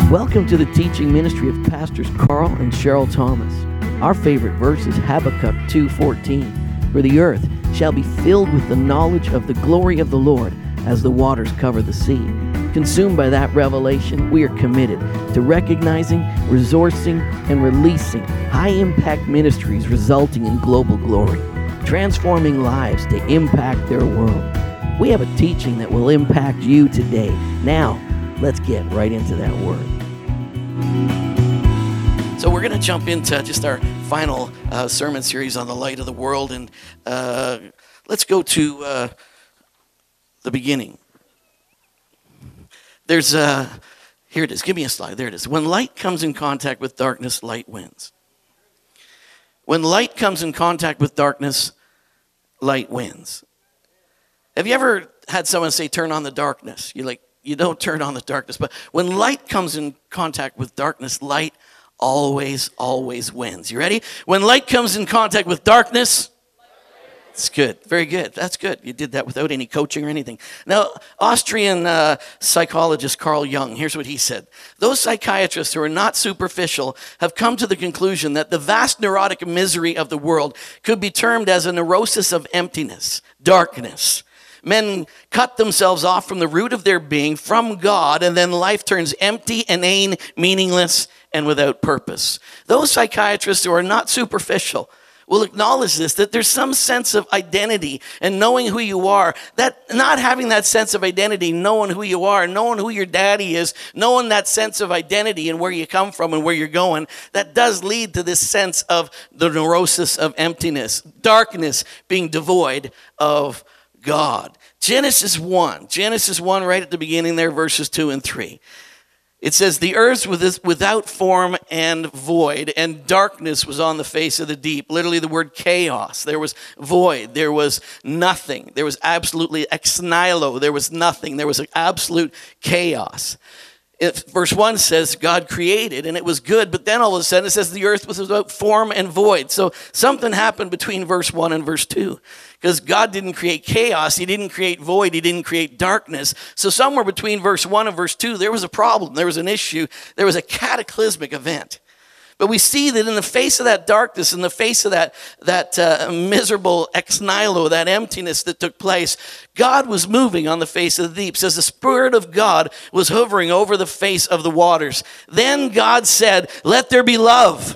Welcome to the teaching ministry of Pastors Carl and Cheryl Thomas. Our favorite verse is Habakkuk 2:14. For the earth shall be filled with the knowledge of the glory of the Lord as the waters cover the sea. Consumed by that revelation, we are committed to recognizing, resourcing, and releasing high-impact ministries resulting in global glory, transforming lives to impact their world. We have a teaching that will impact you today. Now, let's get right into that word. So we're going to jump into just our final sermon series on the light of the world, and let's go to the beginning. There's here it is. Give me a slide. There it is. When light comes in contact with darkness, light wins. When light comes in contact with darkness, light wins. Have you ever had someone say, turn on the darkness? You're like, you don't turn on the darkness. But when light comes in contact with darkness, light always wins. You ready? When light comes in contact with darkness, it's good. Very good. That's good. You did that without any coaching or anything. Now, Austrian psychologist Carl Jung, here's what he said. Those psychiatrists who are not superficial have come to the conclusion that the vast neurotic misery of the world could be termed as a neurosis of emptiness, darkness. Men cut themselves off from the root of their being, from God, and then life turns empty, inane, meaningless, and without purpose. Those psychiatrists who are not superficial will acknowledge this, that there's some sense of identity and knowing who you are. That not having that sense of identity, knowing who you are, knowing who your daddy is, knowing that sense of identity and where you come from and where you're going, that does lead to this sense of the neurosis of emptiness, darkness, being devoid of God. Genesis 1 right at the beginning there, verses 2 and 3. It says, the earth was without form and void, and darkness was on the face of the deep. Literally the word chaos. There was void. There was nothing. There was absolutely ex nihilo. There was nothing. There was absolute chaos. Verse 1 says God created and it was good, but then all of a sudden it says the earth was without form and void. So something happened between verse 1 and verse 2 because God didn't create chaos. He didn't create void. He didn't create darkness. So somewhere between verse 1 and verse 2, there was a problem. There was an issue. There was a cataclysmic event. But we see that in the face of that darkness, in the face of that miserable ex nihilo, that emptiness that took place, God was moving on the face of the deep. It says the Spirit of God was hovering over the face of the waters. Then God said, let there be love.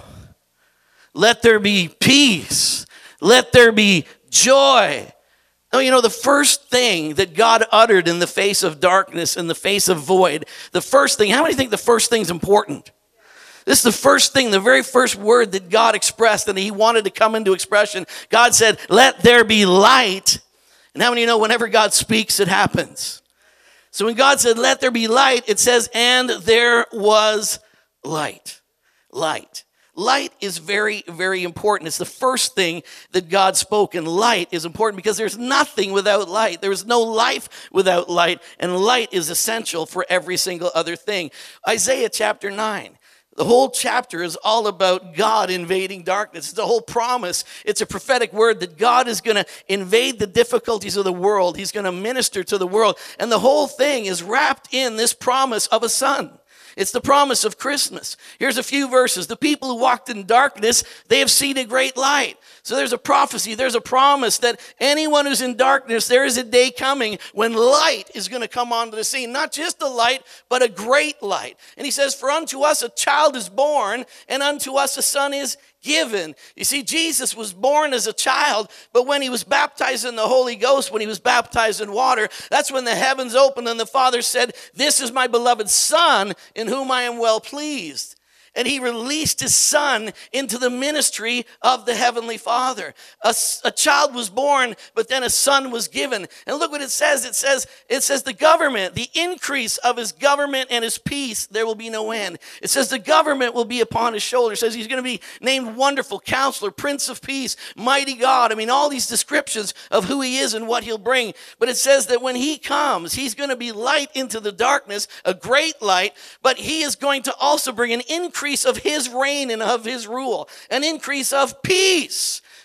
Let there be peace. Let there be joy. Now, you know, the first thing that God uttered in the face of darkness, in the face of void, the first thing, how many think the first thing's important? This is the first thing, the very first word that God expressed and he wanted to come into expression. God said, let there be light. And how many know whenever God speaks, it happens? So when God said, let there be light, it says, and there was light. Light. Light is very, very important. It's the first thing that God spoke, and light is important because there's nothing without light. There is no life without light, and light is essential for every single other thing. Isaiah chapter 9. The whole chapter is all about God invading darkness. It's a whole promise. It's a prophetic word that God is going to invade the difficulties of the world. He's going to minister to the world. And the whole thing is wrapped in this promise of a son. It's the promise of Christmas. Here's a few verses. The people who walked in darkness, they have seen a great light. So there's a prophecy, there's a promise that anyone who's in darkness, there is a day coming when light is going to come onto the scene. Not just a light, but a great light. And he says, for unto us a child is born, and unto us a son is given. You see, Jesus was born as a child, but when he was baptized in the Holy Ghost, when he was baptized in water, that's when the heavens opened and the Father said, this is my beloved Son in whom I am well pleased. And he released his son into the ministry of the Heavenly Father. A child was born, but then a son was given. And look what it says. It says the government, the increase of his government and his peace, there will be no end. It says the government will be upon his shoulder. It says he's going to be named Wonderful Counselor, Prince of Peace, Mighty God. I mean, all these descriptions of who he is and what he'll bring. But it says that when he comes, he's going to be light into the darkness, a great light, but he is going to also bring an increase of his reign and of his rule, an increase of peace.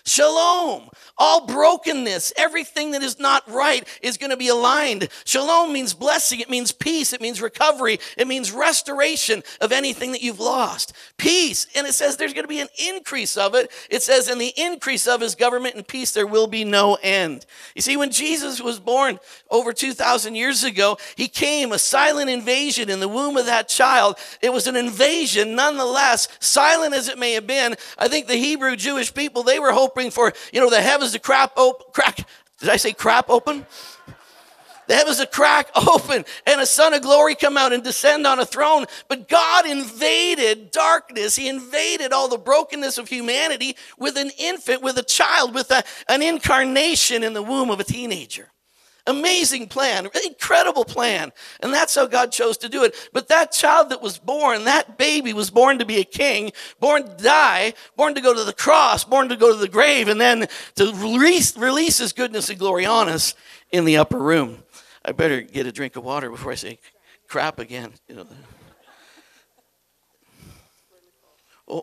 Shalom. All brokenness, everything that is not right is going to be aligned. Shalom means blessing. It means peace. It means recovery. It means restoration of anything that you've lost. Peace. And it says there's going to be an increase of it. It says in the increase of his government and peace, there will be no end. You see, when Jesus was born over 2,000 years ago, he came, a silent invasion in the womb of that child. It was an invasion, nonetheless, silent as it may have been. I think the Hebrew Jewish people, they were hoping for, the heavens to crack. Did I say crap open? The heavens to crack open and a son of glory come out and descend on a throne. But God invaded darkness. He invaded all the brokenness of humanity with an infant, with a child, with an incarnation in the womb of a teenager. Amazing plan, incredible plan. And that's how God chose to do it. But that child that was born, that baby was born to be a king, born to die, born to go to the cross, born to go to the grave, and then to release his goodness and glory on us in the upper room. I better get a drink of water before I say crap again. Oh.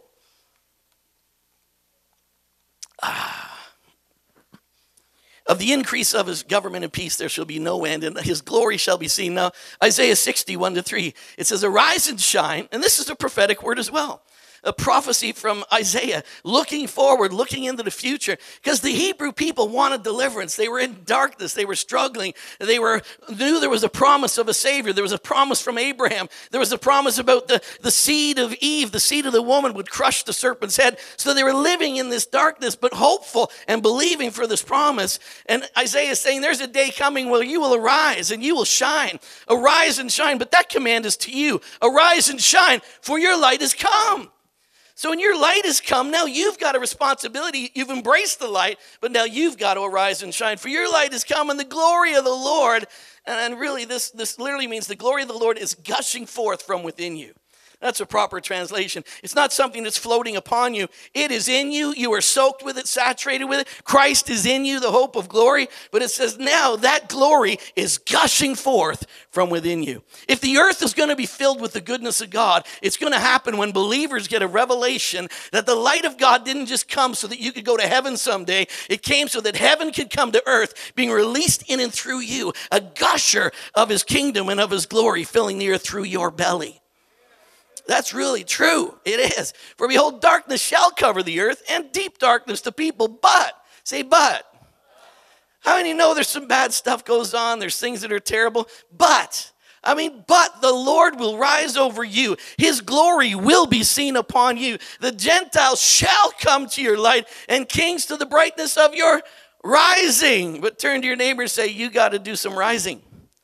Of the increase of his government and peace, there shall be no end, and his glory shall be seen. Now, Isaiah 60:1-3, it says, arise and shine, and this is a prophetic word as well. A prophecy from Isaiah, looking forward, looking into the future, because the Hebrew people wanted deliverance. They were in darkness. They were struggling. They knew there was a promise of a Savior. There was a promise from Abraham. There was a promise about the seed of Eve, the seed of the woman would crush the serpent's head. So they were living in this darkness, but hopeful and believing for this promise. And Isaiah is saying, there's a day coming where you will arise and you will shine. Arise and shine. But that command is to you. Arise and shine, for your light has come. So when your light has come, now you've got a responsibility. You've embraced the light, but now you've got to arise and shine. For your light has come, and the glory of the Lord, and really this literally means the glory of the Lord is gushing forth from within you. That's a proper translation. It's not something that's floating upon you. It is in you. You are soaked with it, saturated with it. Christ is in you, the hope of glory. But it says now that glory is gushing forth from within you. If the earth is going to be filled with the goodness of God, it's going to happen when believers get a revelation that the light of God didn't just come so that you could go to heaven someday. It came so that heaven could come to earth, being released in and through you, a gusher of his kingdom and of his glory filling the earth through your belly. That's really true. It is. For behold, darkness shall cover the earth, and deep darkness the people. But, say but. How many know there's some bad stuff goes on? There's things that are terrible. But the Lord will rise over you. His glory will be seen upon you. The Gentiles shall come to your light, and kings to the brightness of your rising. But turn to your neighbor and say, you got to do some rising.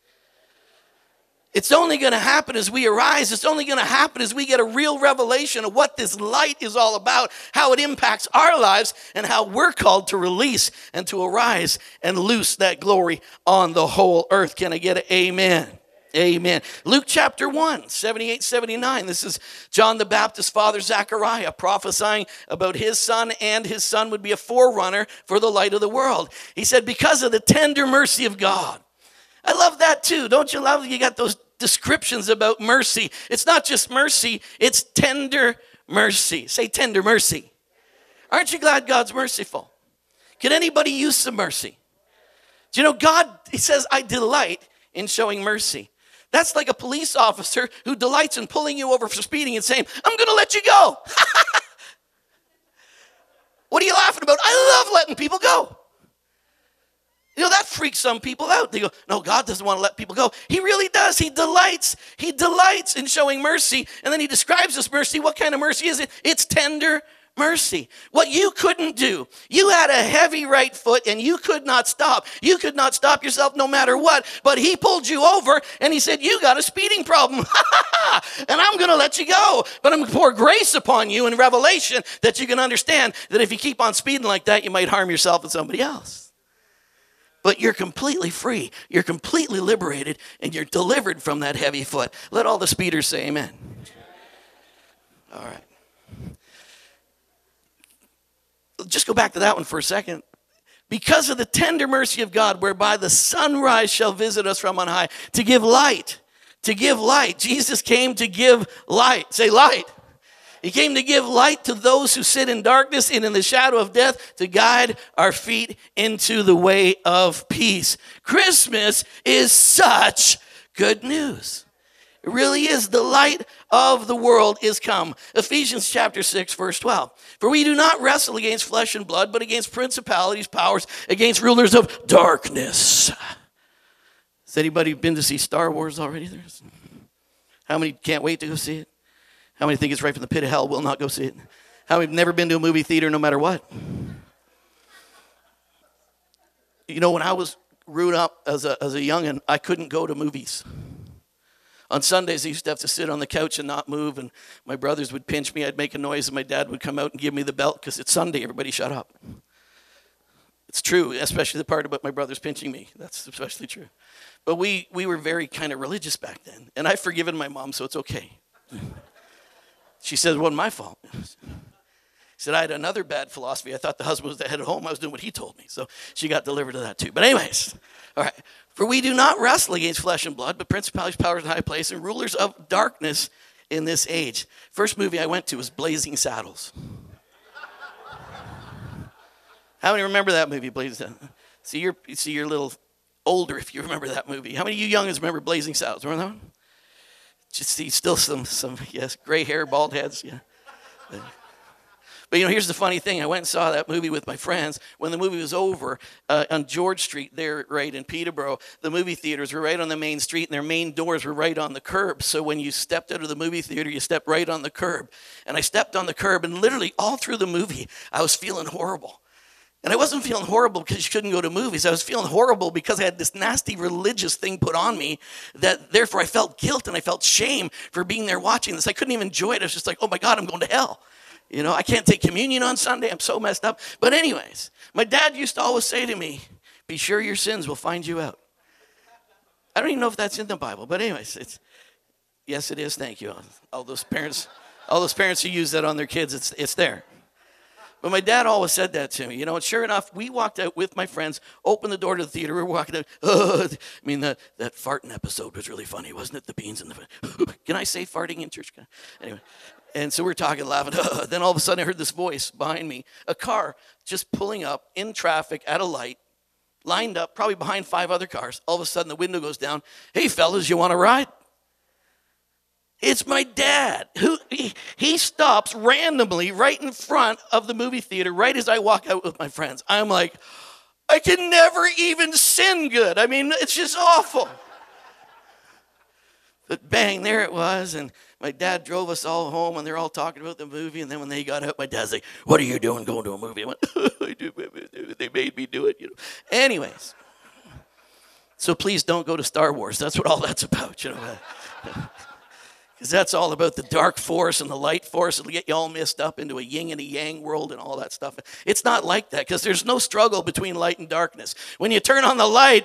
It's only going to happen as we arise. It's only going to happen as we get a real revelation of what this light is all about, how it impacts our lives, and how we're called to release and to arise and loose that glory on the whole earth. Can I get an amen? Amen. Luke chapter 1, 78, 79. This is John the Baptist's father, Zechariah, prophesying about his son, and his son would be a forerunner for the light of the world. He said, because of the tender mercy of God. I love that too. Don't you love you got those descriptions about mercy? It's not just mercy, it's tender mercy. Say tender mercy. Aren't you glad God's merciful? Can anybody use some mercy? Do you know God, he says, I delight in showing mercy. That's like a police officer who delights in pulling you over for speeding and saying, I'm going to let you go. What are you laughing about? I love letting people go. That freaks some people out. They go, no, God doesn't want to let people go. He really does. He delights in showing mercy. And then he describes this mercy. What kind of mercy is it? It's tender mercy. What you couldn't do. You had a heavy right foot and you could not stop. You could not stop yourself no matter what. But he pulled you over and he said, you got a speeding problem. And I'm going to let you go. But I'm going to pour grace upon you in revelation that you can understand that if you keep on speeding like that, you might harm yourself and somebody else. But you're completely free. You're completely liberated, and you're delivered from that heavy foot. Let all the speeders say amen. All right. Just go back to that one for a second. Because of the tender mercy of God, whereby the sunrise shall visit us from on high, to give light. To give light. Jesus came to give light. Say light. He came to give light to those who sit in darkness and in the shadow of death, to guide our feet into the way of peace. Christmas is such good news. It really is. The light of the world is come. Ephesians chapter 6, verse 12. For we do not wrestle against flesh and blood, but against principalities, powers, against rulers of darkness. Has anybody been to see Star Wars already? How many can't wait to go see it? How many think it's right from the pit of hell, will not go see it? How many have never been to a movie theater no matter what? You know, when I was growing up as a youngin', I couldn't go to movies. On Sundays, I used to have to sit on the couch and not move, and my brothers would pinch me. I'd make a noise, and my dad would come out and give me the belt because it's Sunday. Everybody shut up. It's true, especially the part about my brothers pinching me. That's especially true. But we were very kind of religious back then, and I've forgiven my mom, so it's okay. She said, it wasn't my fault. She said, I had another bad philosophy. I thought the husband was the head of home. I was doing what he told me. So she got delivered of that too. But anyways, all right. For we do not wrestle against flesh and blood, but principalities, powers, and high places, and rulers of darkness in this age. First movie I went to was Blazing Saddles. How many remember that movie, Blazing Saddles? See, you're a little older if you remember that movie. How many of you youngins remember Blazing Saddles? Remember that one? Just see still some yes, gray hair, bald heads, yeah. But here's the funny thing. I went and saw that movie with my friends. When the movie was over, on George Street there, right in Peterborough, the movie theaters were right on the main street, and their main doors were right on the curb. So when you stepped out of the movie theater, you stepped right on the curb. And I stepped on the curb, and literally all through the movie, I was feeling horrible. And I wasn't feeling horrible because you couldn't go to movies. I was feeling horrible because I had this nasty religious thing put on me that therefore I felt guilt and I felt shame for being there watching this. I couldn't even enjoy it. I was just like, oh my God, I'm going to hell. I can't take communion on Sunday. I'm so messed up. But anyways, my dad used to always say to me, be sure your sins will find you out. I don't even know if that's in the Bible. But anyways, yes, it is. Thank you. All those parents who use that on their kids, it's there. But my dad always said that to me. And sure enough, we walked out with my friends, opened the door to the theater. We were walking out. That farting episode was really funny, wasn't it? The beans and the... Can I say farting in church? Anyway. And so we're talking, laughing. Then all of a sudden I heard this voice behind me. A car just pulling up in traffic at a light, lined up, probably behind 5 other cars. All of a sudden the window goes down. Hey, fellas, you want to ride? It's my dad. He stops randomly right in front of the movie theater right as I walk out with my friends. I'm like, I can never even sin good. It's just awful. But bang, there it was. And my dad drove us all home, and they're all talking about the movie. And then when they got out, my dad's like, what are you doing going to a movie? I went, they made me do it. Anyways. So please don't go to Star Wars. That's what all that's about, Because that's all about the dark force and the light force. It'll get you all messed up into a yin and a yang world and all that stuff. It's not like that because there's no struggle between light and darkness. When you turn on the light,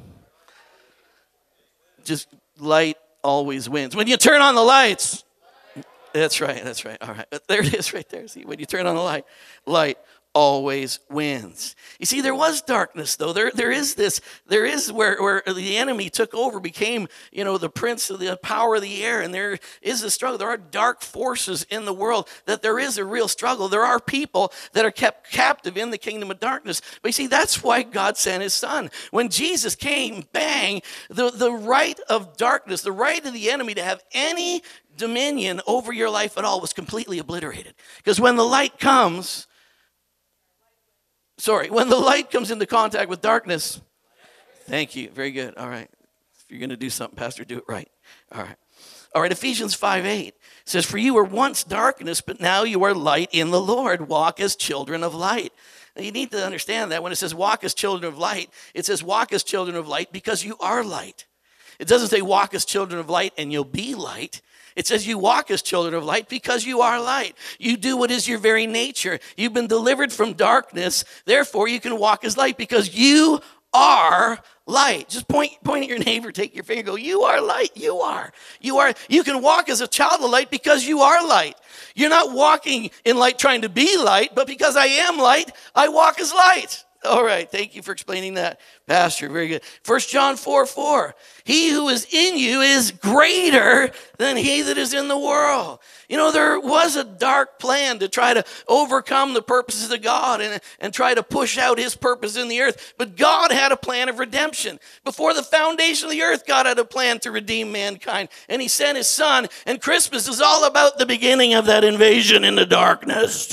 just light always wins. When you turn on the lights, that's right. All right. There it is right there. See, when you turn on the light always wins. You see, there was darkness, though. There is where the enemy took over, became, the prince of the power of the air, and there is a struggle. There are dark forces in the world, that there is a real struggle. There are people that are kept captive in the kingdom of darkness. But you see, that's why God sent his son. When Jesus came, bang, the right of darkness, the right of the enemy to have any dominion over your life at all was completely obliterated. Because when the light comes into contact with darkness, thank you, very good, all right. If you're going to do something, Pastor, do it right. All right, Ephesians 5:8 says, for you were once darkness, but now you are light in the Lord. Walk as children of light. Now, you need to understand that when it says walk as children of light, it says walk as children of light because you are light. It doesn't say walk as children of light and you'll be light. It says you walk as children of light because you are light. You do what is your very nature. You've been delivered from darkness. Therefore, you can walk as light because you are light. Just point at your neighbor, take your finger, go, you are light. You are. You can walk as a child of light because you are light. You're not walking in light trying to be light, but because I am light, I walk as light. All right, thank you for explaining that, Pastor. Very good. 1 John 4:4. He who is in you is greater than he that is in the world. You know, there was a dark plan to try to overcome the purposes of God and try to push out his purpose in the earth. But God had a plan of redemption. Before the foundation of the earth, God had a plan to redeem mankind. And he sent his son. And Christmas is all about the beginning of that invasion into darkness,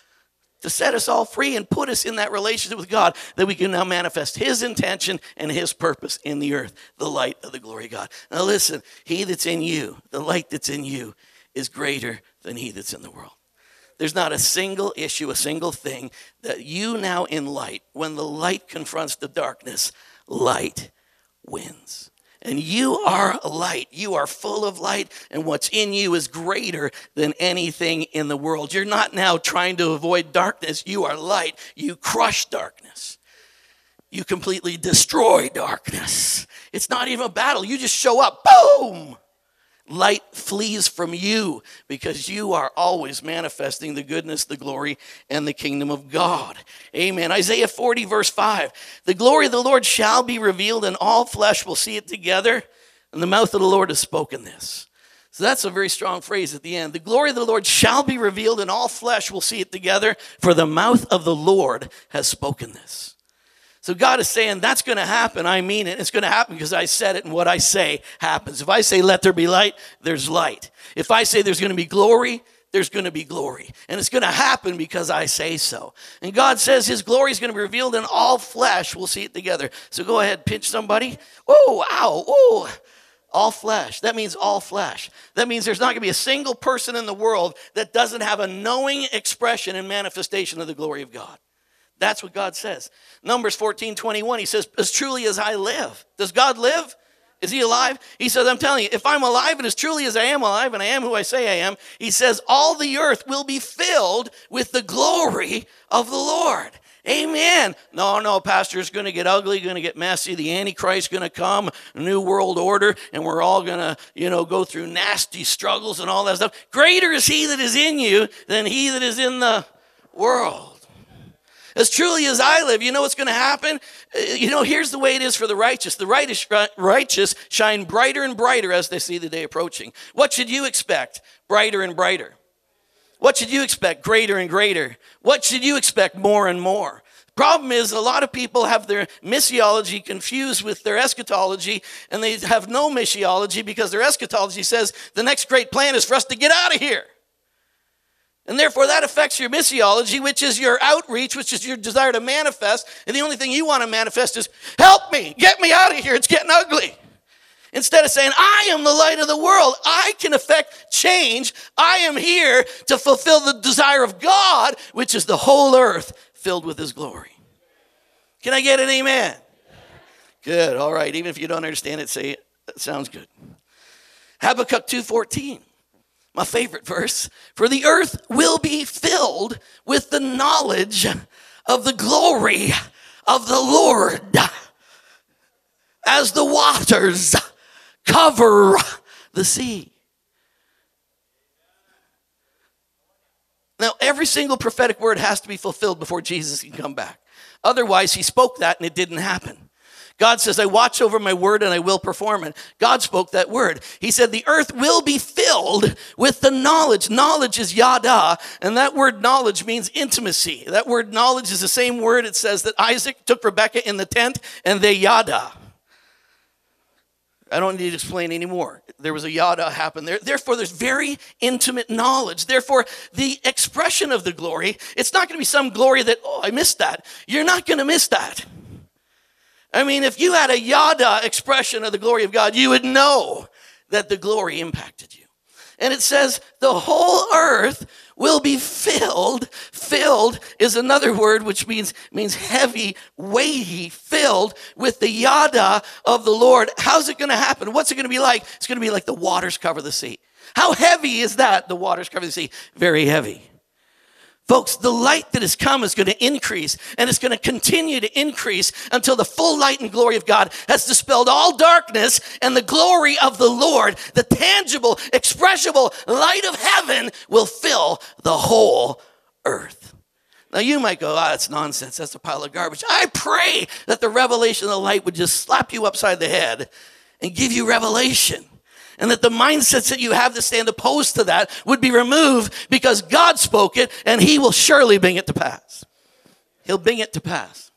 to set us all free and put us in that relationship with God, that we can now manifest his intention and his purpose in the earth, the light of the glory of God. Now listen, he that's in you, the light that's in you, is greater than he that's in the world. There's not a single issue, a single thing that you now in light, when the light confronts the darkness, light wins. And you are light. You are full of light, and what's in you is greater than anything in the world. You're not now trying to avoid darkness. You are light. You crush darkness. You completely destroy darkness. It's not even a battle. You just show up. Boom! Light flees from you because you are always manifesting the goodness, the glory, and the kingdom of God. Amen. Isaiah 40, verse 5. The glory of the Lord shall be revealed, and all flesh will see it together. And the mouth of the Lord has spoken this. So that's a very strong phrase at the end. The glory of the Lord shall be revealed, and all flesh will see it together, for the mouth of the Lord has spoken this. So God is saying, that's going to happen. I mean it. It's going to happen because I said it, and what I say happens. If I say, let there be light, there's light. If I say there's going to be glory, there's going to be glory. And it's going to happen because I say so. And God says his glory is going to be revealed, and all flesh will see it together. So go ahead, pinch somebody. Oh, ow, oh. All flesh. That means all flesh. That means there's not going to be a single person in the world that doesn't have a knowing expression and manifestation of the glory of God. That's what God says. Numbers 14:21, he says, as truly as I live. Does God live? Is he alive? He says, I'm telling you, if I'm alive and as truly as I am alive and I am who I say I am, he says, all the earth will be filled with the glory of the Lord. Amen. No, Pastor, it's going to get ugly, going to get messy. The Antichrist going to come, a new world order, and we're all going to, go through nasty struggles and all that stuff. Greater is he that is in you than he that is in the world. As truly as I live, you know what's going to happen? Here's the way it is for the righteous. The righteous shine brighter and brighter as they see the day approaching. What should you expect? Brighter and brighter. What should you expect? Greater and greater. What should you expect? More and more. Problem is, a lot of people have their missiology confused with their eschatology, and they have no missiology because their eschatology says the next great plan is for us to get out of here. And therefore, that affects your missiology, which is your outreach, which is your desire to manifest. And the only thing you want to manifest is, help me, get me out of here, it's getting ugly. Instead of saying, I am the light of the world. I can affect change. I am here to fulfill the desire of God, which is the whole earth filled with his glory. Can I get an amen? Good, all right. Even if you don't understand it, say it. That sounds good. Habakkuk 2:14. My favorite verse, for the earth will be filled with the knowledge of the glory of the Lord as the waters cover the sea. Now, every single prophetic word has to be fulfilled before Jesus can come back. Otherwise, he spoke that and it didn't happen. God says, I watch over my word and I will perform it. God spoke that word. He said, the earth will be filled with the knowledge. Knowledge is yada, and that word knowledge means intimacy. That word knowledge is the same word it says that Isaac took Rebekah in the tent and they yada. I don't need to explain anymore. There was a yada happen there. Therefore, there's very intimate knowledge. Therefore, the expression of the glory, it's not going to be some glory that, I missed that. You're not going to miss that. I mean, if you had a yada expression of the glory of God, you would know that the glory impacted you. And it says the whole earth will be filled. Filled is another word which means heavy, weighty, filled with the yada of the Lord. How's it going to happen? What's it going to be like? It's going to be like the waters cover the sea. How heavy is that? The waters cover the sea. Very heavy. Folks, the light that has come is going to increase, and it's going to continue to increase until the full light and glory of God has dispelled all darkness, and the glory of the Lord, the tangible, expressible light of heaven, will fill the whole earth. Now you might go, that's nonsense. That's a pile of garbage. I pray that the revelation of the light would just slap you upside the head and give you revelation. And that the mindsets that you have to stand opposed to that would be removed because God spoke it and he will surely bring it to pass. He'll bring it to pass.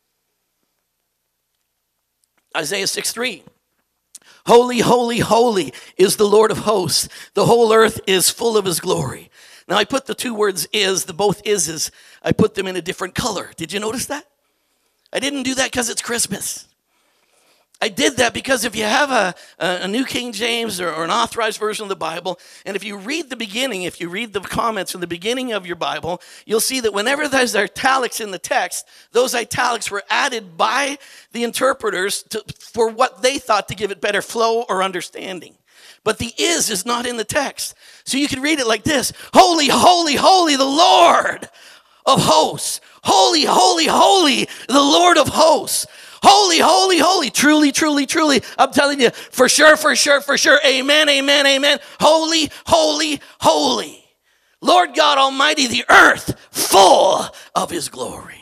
Isaiah 6:3. Holy, holy, holy is the Lord of hosts. The whole earth is full of his glory. Now I put the two words both is, I put them in a different color. Did you notice that? I didn't do that because it's Christmas. I did that because if you have a New King James or an authorized version of the Bible, and if you read the beginning, if you read the comments from the beginning of your Bible, you'll see that whenever there's italics in the text, those italics were added by the interpreters for what they thought to give it better flow or understanding. But the is not in the text. So you can read it like this. Holy, holy, holy, the Lord of hosts. Holy, holy, holy, the Lord of hosts. Holy, holy, holy. Truly, truly, truly. I'm telling you, for sure, for sure, for sure. Amen, amen, amen. Holy, holy, holy. Lord God Almighty, the earth full of his glory.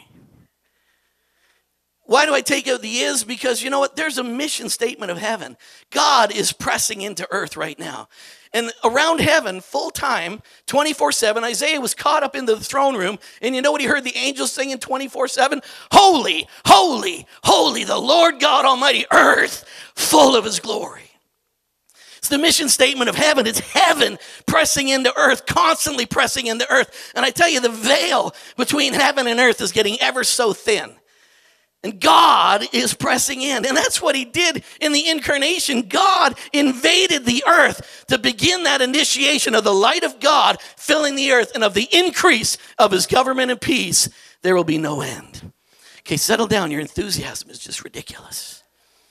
Why do I take out the is? Because you know what? There's a mission statement of heaven. God is pressing into earth right now. And around heaven, full time, 24/7, Isaiah was caught up into the throne room. And you know what he heard the angels singing 24/7? Holy, holy, holy, the Lord God Almighty, earth full of his glory. It's the mission statement of heaven. It's heaven pressing into earth, constantly pressing into earth. And I tell you, the veil between heaven and earth is getting ever so thin. And God is pressing in. And that's what he did in the incarnation. God invaded the earth to begin that initiation of the light of God filling the earth and of the increase of his government and peace. There will be no end. Okay, settle down. Your enthusiasm is just ridiculous.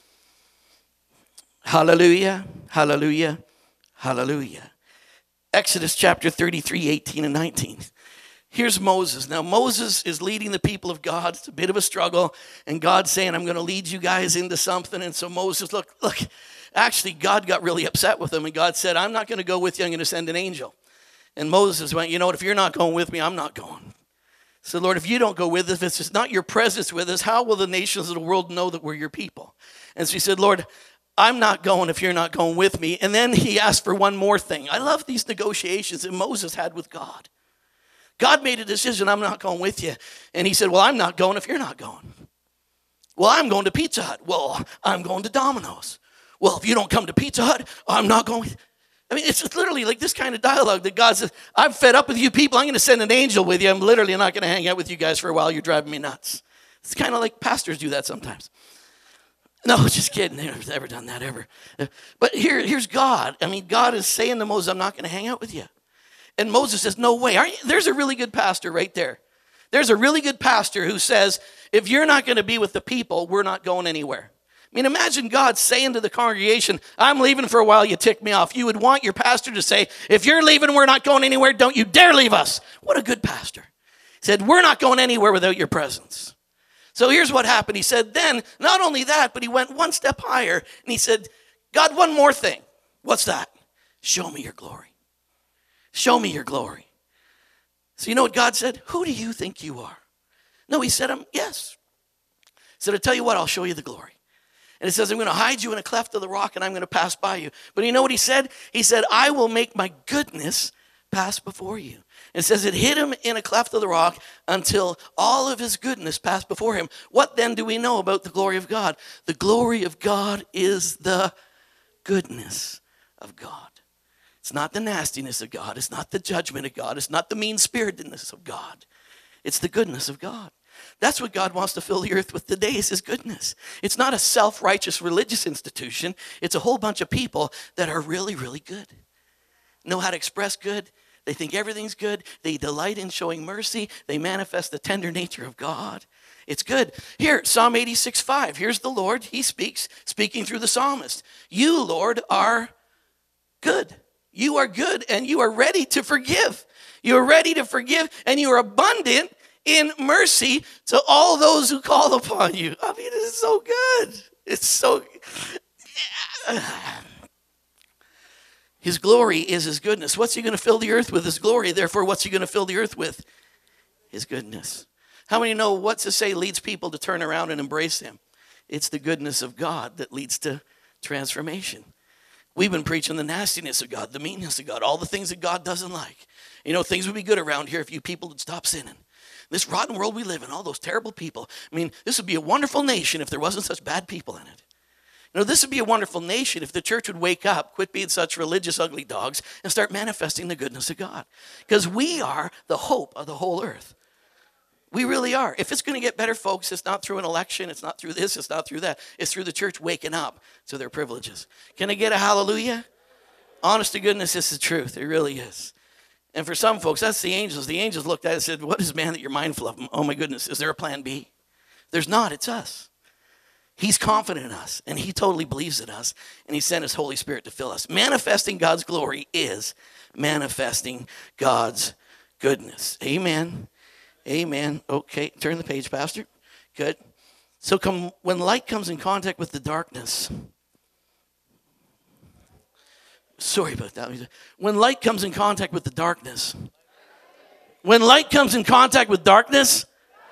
Hallelujah, hallelujah, hallelujah. Exodus chapter 33, 18 and 19. Here's Moses. Now, Moses is leading the people of God. It's a bit of a struggle. And God's saying, I'm going to lead you guys into something. And so Moses, look, actually, God got really upset with him. And God said, I'm not going to go with you. I'm going to send an angel. And Moses went, you know what? If you're not going with me, I'm not going. So, Lord, if you don't go with us, if it's not your presence with us, how will the nations of the world know that we're your people? And so he said, Lord, I'm not going if you're not going with me. And then he asked for one more thing. I love these negotiations that Moses had with God. God made a decision, I'm not going with you. And he said, well, I'm not going if you're not going. Well, I'm going to Pizza Hut. Well, I'm going to Domino's. Well, if you don't come to Pizza Hut, I'm not going. I mean, it's literally like this kind of dialogue that God says, I'm fed up with you people. I'm going to send an angel with you. I'm literally not going to hang out with you guys for a while. You're driving me nuts. It's kind of like pastors do that sometimes. No, just kidding. I've never done that ever. But here's God. I mean, God is saying to Moses, I'm not going to hang out with you. And Moses says, no way. There's a really good pastor right there. There's a really good pastor who says, if you're not going to be with the people, we're not going anywhere. I mean, imagine God saying to the congregation, I'm leaving for a while, you tick me off. You would want your pastor to say, if you're leaving, we're not going anywhere. Don't you dare leave us. What a good pastor. He said, we're not going anywhere without your presence. So here's what happened. He said, then, not only that, but he went one step higher. And he said, God, one more thing. What's that? Show me your glory. Show me your glory. So you know what God said? Who do you think you are? No, he said, yes. He said, I'll tell you what, I'll show you the glory. And it says, I'm going to hide you in a cleft of the rock and I'm going to pass by you. But you know what he said? He said, I will make my goodness pass before you. And it says it hid him in a cleft of the rock until all of his goodness passed before him. What then do we know about the glory of God? The glory of God is the goodness of God. It's not the nastiness of God. It's not the judgment of God. It's not the mean-spiritedness of God. It's the goodness of God. That's what God wants to fill the earth with today is his goodness. It's not a self-righteous religious institution. It's a whole bunch of people that are really, really good. Know how to express good. They think everything's good. They delight in showing mercy. They manifest the tender nature of God. It's good. Here, Psalm 86:5. Here's the Lord. He speaks, speaking through the psalmist. You, Lord, are good. You are good and you are ready to forgive. You are ready to forgive and you are abundant in mercy to all those who call upon you. I mean, it's so good. It's so... His glory is his goodness. What's he going to fill the earth with? His glory. Therefore, what's he going to fill the earth with? His goodness. How many know what's to say leads people to turn around and embrace him? It's the goodness of God that leads to transformation. We've been preaching the nastiness of God, the meanness of God, all the things that God doesn't like. You know, things would be good around here if you people would stop sinning. This rotten world we live in, all those terrible people. I mean, this would be a wonderful nation if there wasn't such bad people in it. You know, this would be a wonderful nation if the church would wake up, quit being such religious ugly dogs, and start manifesting the goodness of God. Because we are the hope of the whole earth. We really are. If it's going to get better, folks, it's not through an election. It's not through this. It's not through that. It's through the church waking up to their privileges. Can I get a hallelujah? Honest to goodness, it's the truth. It really is. And for some folks, that's the angels. The angels looked at it and said, what is man that you're mindful of? Oh, my goodness. Is there a plan B? There's not. It's us. He's confident in us, and he totally believes in us, and he sent his Holy Spirit to fill us. Manifesting God's glory is manifesting God's goodness. Amen. Amen. Okay, turn the page, Pastor. Good. So when light comes in contact with the darkness, sorry about that. When light comes in contact with the darkness, when light comes in contact with darkness,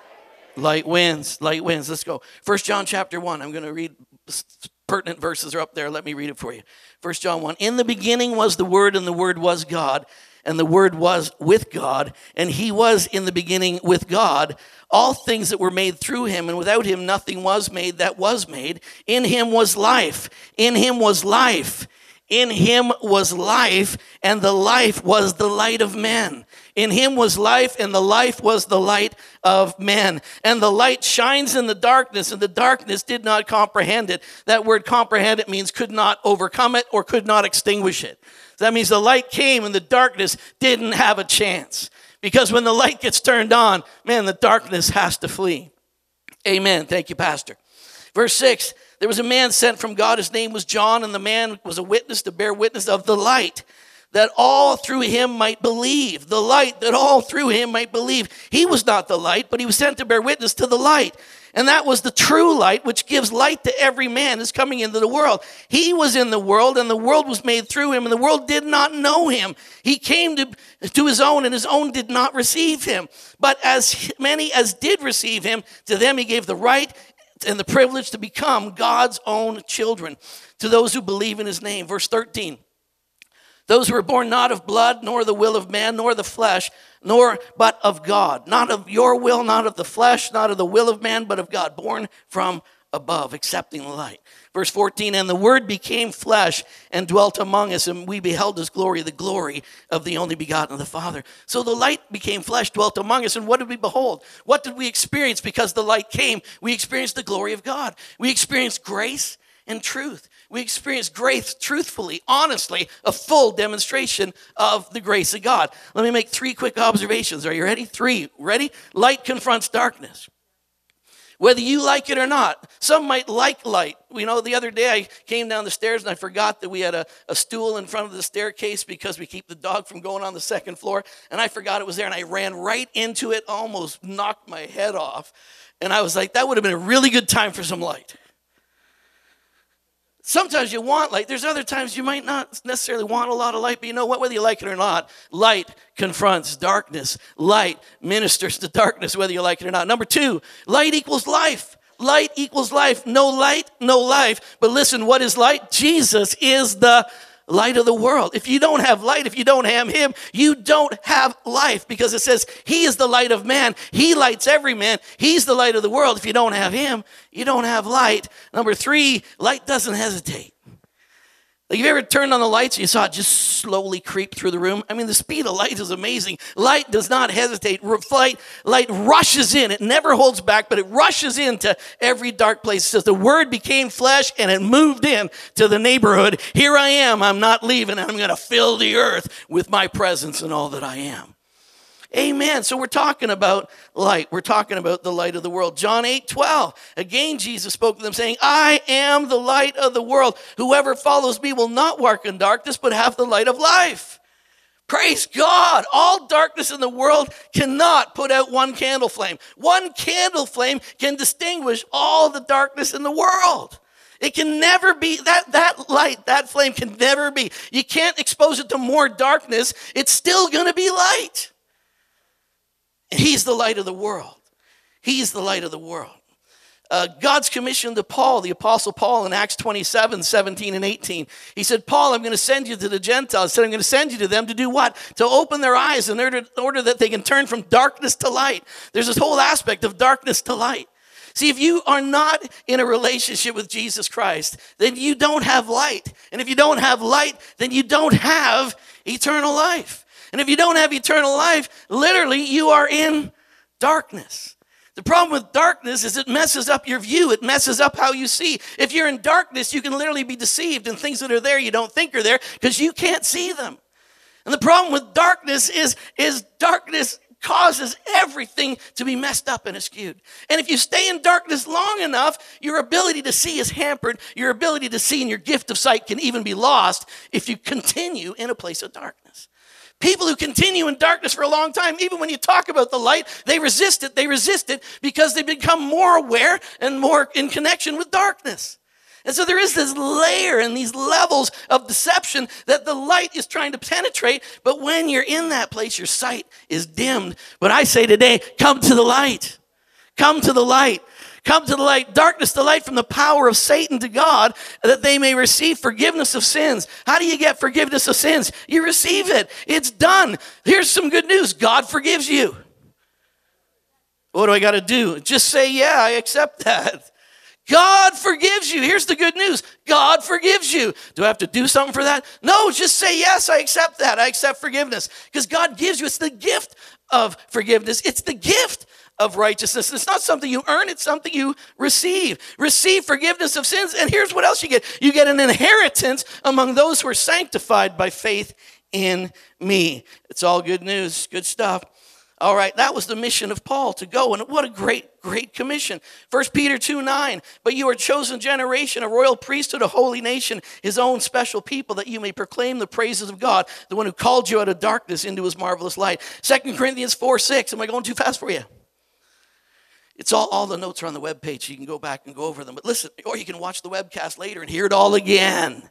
light wins. Light wins. Let's go. 1 John chapter 1. I'm going to read pertinent verses are up there. Let me read it for you. 1 John 1. In the beginning was the Word, and the Word was God. And the Word was with God, and he was in the beginning with God. All things that were made through him, and without him nothing was made that was made. In him was life. In him was life. In him was life, and the life was the light of men. In him was life, and the life was the light of men. And the light shines in the darkness, and the darkness did not comprehend it. That word comprehend it means could not overcome it or could not extinguish it. That means the light came and the darkness didn't have a chance. Because when the light gets turned on, man, the darkness has to flee. Amen. Thank you, Pastor. Verse 6, there was a man sent from God. His name was John, and the man was a witness to bear witness of the light, that all through him might believe. The light, that all through him might believe. He was not the light, but he was sent to bear witness to the light. And that was the true light, which gives light to every man who's coming into the world. He was in the world, and the world was made through him, and the world did not know him. He came to his own, and his own did not receive him. But as many as did receive him, to them he gave the right and the privilege to become God's own children, to those who believe in his name. Verse 13. Those who were born not of blood, nor the will of man, nor the flesh, but of God. Not of your will, not of the flesh, not of the will of man, but of God. Born from above, accepting the light. Verse 14, and the Word became flesh and dwelt among us, and we beheld his glory, the glory of the only begotten of the Father. So the light became flesh, dwelt among us, and what did we behold? What did we experience? Because the light came, we experienced the glory of God. We experienced grace and truth. We experience grace truthfully, honestly, a full demonstration of the grace of God. Let me make 3 quick observations. Are you ready? 3. Ready? Light confronts darkness. Whether you like it or not. Some might like light. You know, the other day I came down the stairs and I forgot that we had a stool in front of the staircase because we keep the dog from going on the 2nd floor. And I forgot it was there, and I ran right into it, almost knocked my head off. And I was like, that would have been a really good time for some light. Sometimes you want light. There's other times you might not necessarily want a lot of light, but you know what? Whether you like it or not, light confronts darkness. Light ministers to darkness, whether you like it or not. Number 2, light equals life. Light equals life. No light, no life. But listen, what is light? Jesus is the light of the world. If you don't have light, if you don't have him, you don't have life, because it says he is the light of man. He lights every man. He's the light of the world. If you don't have him, you don't have light. Number 3, light doesn't hesitate. Like, have you ever turned on the lights and you saw it just slowly creep through the room? I mean, the speed of light is amazing. Light does not hesitate. Light rushes in. It never holds back, but it rushes into every dark place. It says the Word became flesh and it moved in to the neighborhood. Here I am. I'm not leaving, and I'm going to fill the earth with my presence and all that I am. Amen. So we're talking about light. We're talking about the light of the world. John 8:12. Again, Jesus spoke to them saying, I am the light of the world. Whoever follows me will not walk in darkness, but have the light of life. Praise God. All darkness in the world cannot put out one candle flame. One candle flame can distinguish all the darkness in the world. It can never be, that light, that flame can never be. You can't expose it to more darkness. It's still going to be light. He's the light of the world. He's the light of the world. God's commission to Paul, the Apostle Paul, in Acts 27, 17 and 18. He said, Paul, I'm going to send you to the Gentiles. He said, I'm going to send you to them to do what? To open their eyes in order that they can turn from darkness to light. There's this whole aspect of darkness to light. See, if you are not in a relationship with Jesus Christ, then you don't have light. And if you don't have light, then you don't have eternal life. And if you don't have eternal life, literally you are in darkness. The problem with darkness is it messes up your view. It messes up how you see. If you're in darkness, you can literally be deceived in things that are there you don't think are there because you can't see them. And the problem with darkness is darkness causes everything to be messed up and askewed. And if you stay in darkness long enough, your ability to see is hampered. Your ability to see and your gift of sight can even be lost if you continue in a place of darkness. People who continue in darkness for a long time, even when you talk about the light, they resist it. They resist it because they become more aware and more in connection with darkness. And so there is this layer and these levels of deception that the light is trying to penetrate. But when you're in that place, your sight is dimmed. But I say today, come to the light. Come to the light. Come to the light, darkness to light from the power of Satan to God, that they may receive forgiveness of sins. How do you get forgiveness of sins? You receive it. It's done. Here's some good news. God forgives you. What do I got to do? Just say, yeah, I accept that. God forgives you. Here's the good news. God forgives you. Do I have to do something for that? No, just say, yes, I accept that. I accept forgiveness. Because God gives you. It's the gift of forgiveness. It's the gift of righteousness. It's not something you earn, it's something you receive. Receive forgiveness of sins, and here's what else you get. You get an inheritance among those who are sanctified by faith in me. It's all good news, good stuff. All right, that was the mission of Paul, to go, and what a great commission. 1 Peter 2:9, but you are a chosen generation, a royal priesthood, a holy nation, his own special people, that you may proclaim the praises of God, the one who called you out of darkness into his marvelous light. 2 Corinthians 4:6, am I going too fast for you? It's all the notes are on the webpage. You can go back and go over them. But listen, or you can watch the webcast later and hear it all again.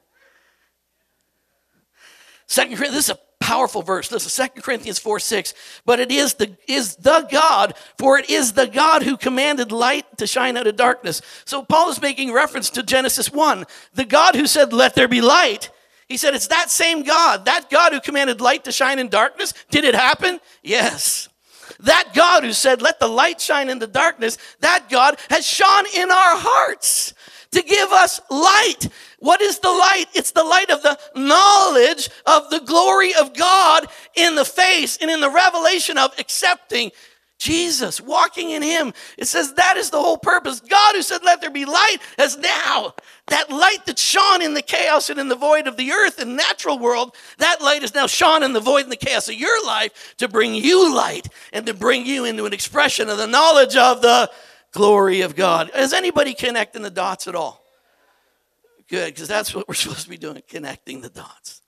2 Corinthians, this is a powerful verse. Listen, 2 Corinthians 4:6. But it is the God, for it is the God who commanded light to shine out of darkness. So Paul is making reference to Genesis 1. The God who said, let there be light. He said, it's that same God. That God who commanded light to shine in darkness. Did it happen? Yes. That God who said, let the light shine in the darkness, that God has shone in our hearts to give us light. What is the light? It's the light of the knowledge of the glory of God in the face and in the revelation of accepting Jesus, walking in him. It says that is the whole purpose. God who said, let there be light, has now, that light that shone in the chaos and in the void of the earth and natural world, that light is now shone in the void and the chaos of your life to bring you light and to bring you into an expression of the knowledge of the glory of God. Is anybody connecting the dots at all? Good, because that's what we're supposed to be doing, connecting the dots.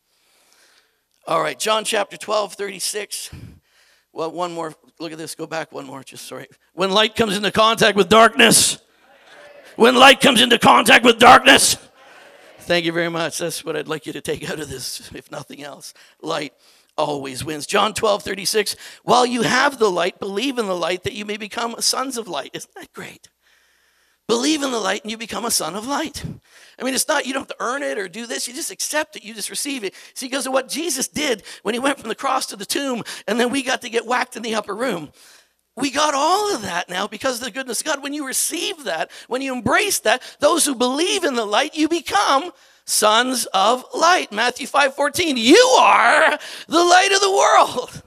All right, John chapter 12, 36. Well, one more. Look at this. Go back one more. Just sorry. When light comes into contact with darkness. When light comes into contact with darkness. Thank you very much. That's what I'd like you to take out of this, if nothing else. Light always wins. John 12, 36. While you have the light, believe in the light that you may become sons of light. Isn't that great? Believe in the light and you become a son of light. I mean, it's not, you don't have to earn it or do this. You just accept it. You just receive it. See, because of what Jesus did when he went from the cross to the tomb, and then we got to get whacked in the upper room. We got all of that now because of the goodness of God. When you receive that, when you embrace that, those who believe in the light, you become sons of light. Matthew 5:14, you are the light of the world.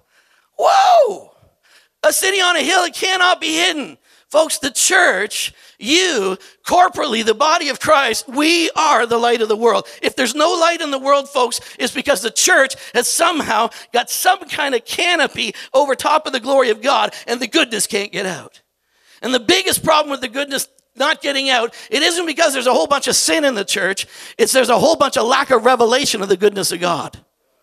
Whoa! A city on a hill, it cannot be hidden. Folks, the church, you, corporately, the body of Christ, we are the light of the world. If there's no light in the world, folks, it's because the church has somehow got some kind of canopy over top of the glory of God, and the goodness can't get out. And the biggest problem with the goodness not getting out, it isn't because there's a whole bunch of sin in the church, it's there's a whole bunch of lack of revelation of the goodness of God.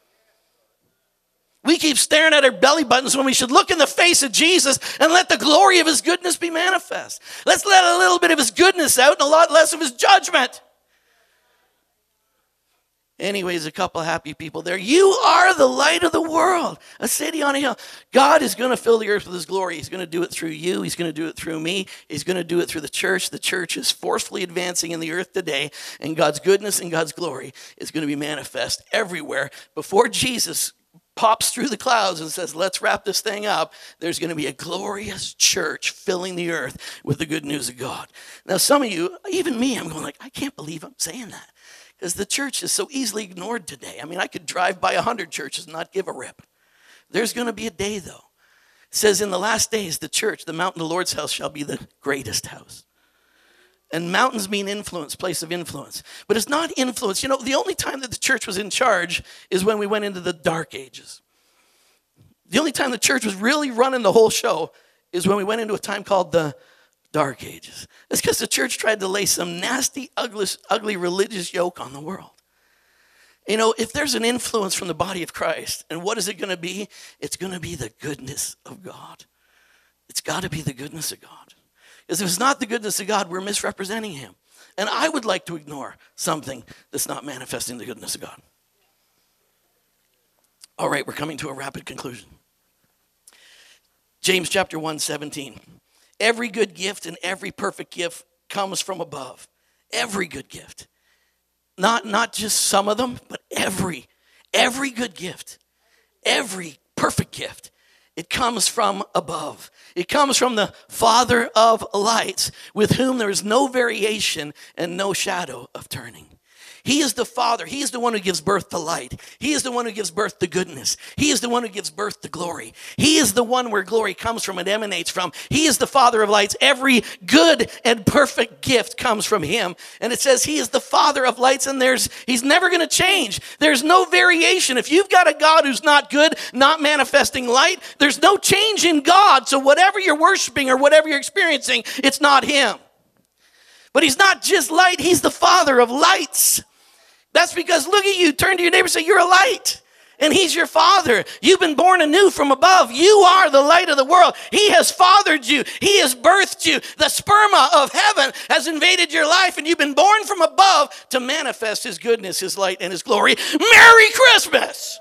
We keep staring at our belly buttons when we should look in the face of Jesus and let the glory of his goodness be manifest. Let's let a little bit of his goodness out and a lot less of his judgment. Anyways, a couple of happy people there. You are the light of the world, a city on a hill. God is going to fill the earth with his glory. He's going to do it through you. He's going to do it through me. He's going to do it through the church. The church is forcefully advancing in the earth today, and God's goodness and God's glory is going to be manifest everywhere. Before Jesus pops through the clouds and says, let's wrap this thing up, there's going to be a glorious church filling the earth with the good news of God. Now, some of you, even me, I'm going like, I can't believe I'm saying that. Because the church is so easily ignored today. I mean, I could drive by 100 churches and not give a rip. There's going to be a day, though. It says, in the last days, the church, the mountain of the Lord's house, shall be the greatest house. And mountains mean influence, place of influence. But it's not influence. You know, the only time that the church was in charge is when we went into the dark ages. The only time the church was really running the whole show is when we went into a time called the Dark Ages. It's because the church tried to lay some nasty, ugly religious yoke on the world. You know, if there's an influence from the body of Christ, and what is it going to be? It's going to be the goodness of God. It's got to be the goodness of God. Because if it's not the goodness of God, we're misrepresenting him. And I would like to ignore something that's not manifesting the goodness of God. All right, we're coming to a rapid conclusion. James chapter 1:17. Every good gift and every perfect gift comes from above. Every good gift. Not just some of them, but every good gift. Every perfect gift. It comes from above. It comes from the Father of lights, with whom there is no variation and no shadow of turning. He is the Father. He is the one who gives birth to light. He is the one who gives birth to goodness. He is the one who gives birth to glory. He is the one where glory comes from and emanates from. He is the Father of lights. Every good and perfect gift comes from him. And it says he is the Father of lights, and he's never going to change. There's no variation. If you've got a God who's not good, not manifesting light, there's no change in God. So whatever you're worshiping or whatever you're experiencing, it's not him. But he's not just light. He's the Father of lights. That's because, look at you, turn to your neighbor and say, you're a light. And he's your Father. You've been born anew from above. You are the light of the world. He has fathered you. He has birthed you. The sperma of heaven has invaded your life, and you've been born from above to manifest his goodness, his light, and his glory. Merry Christmas!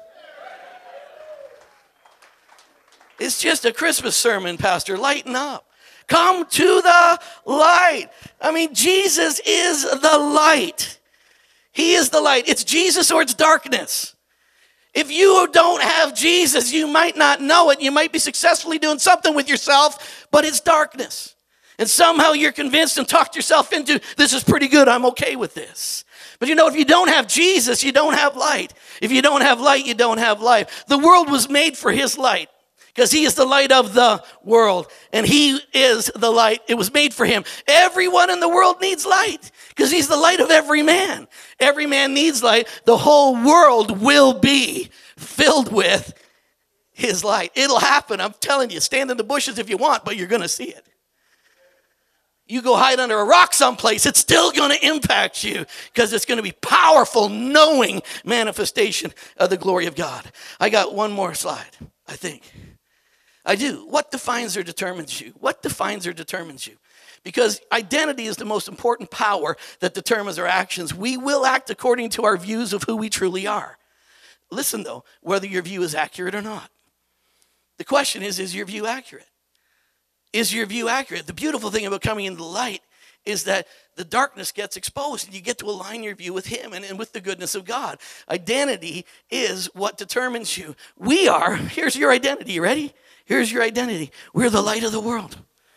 It's just a Christmas sermon, Pastor. Lighten up. Come to the light. I mean, Jesus is the light. He is the light. It's Jesus or it's darkness. If you don't have Jesus, you might not know it. You might be successfully doing something with yourself, but it's darkness. And somehow you're convinced and talked yourself into, this is pretty good, I'm okay with this. But you know, if you don't have Jesus, you don't have light. If you don't have light, you don't have life. The world was made for his light, because he is the light of the world, and he is the light. It was made for him. Everyone in the world needs light, because he's the light of every man. Every man needs light. The whole world will be filled with his light. It'll happen. I'm telling you, stand in the bushes if you want, but you're going to see it. You go hide under a rock someplace, it's still going to impact you, because it's going to be powerful, knowing manifestation of the glory of God. I got one more slide, I think. I do. What defines or determines you? What defines or determines you? Because identity is the most important power that determines our actions. We will act according to our views of who we truly are. Listen, though, whether your view is accurate or not. The question is your view accurate? Is your view accurate? The beautiful thing about coming into the light is that the darkness gets exposed, and you get to align your view with him and with the goodness of God. Identity is what determines you. Here's your identity. You ready? Here's your identity. We're the light of the world.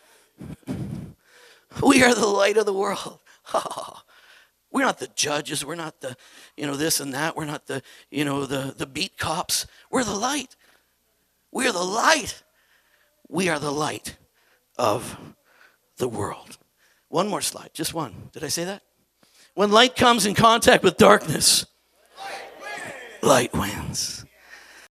We are the light of the world. We're not the judges. We're not the, this and that. We're not the, the beat cops. We're the light. We're the light. We are the light of the world. One more slide, just one. Did I say that? When light comes in contact with darkness, light wins.